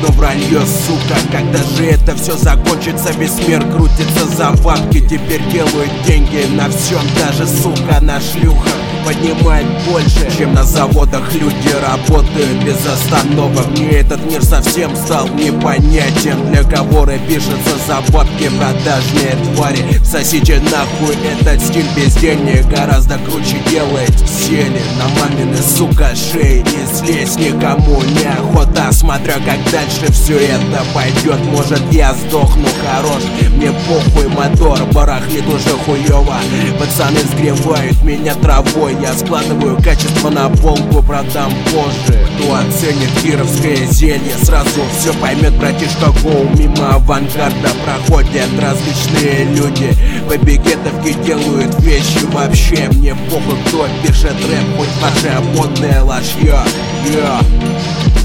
одно вранье, сука. Когда же это все закончится? Весь мир крутится за бабки. Теперь делают деньги на всем, даже, сука, на шлюхах поднимает больше, чем на заводах. Люди работают без остановок. Мне этот мир совсем стал непонятен. Для кого рэп пишется за бабки, продажные твари. Сосите нахуй этот стиль, безделье гораздо круче делает. Сели на мамины, сука, шеи, не слезь, никому неохота. Смотря как дальше все это пойдет. Может, я сдохну, хорош, мне похуй, мотор барахлит уже хуёво. Пацаны сгревают меня травой. Я складываю качество на полку, продам позже. Кто оценит кировское зелье, сразу все поймет. Братишка Гоу, мимо авангарда проходят различные люди. По бигетовке делают вещи вообще. Мне похуй, кто пишет рэп, хоть ваша модная ложь.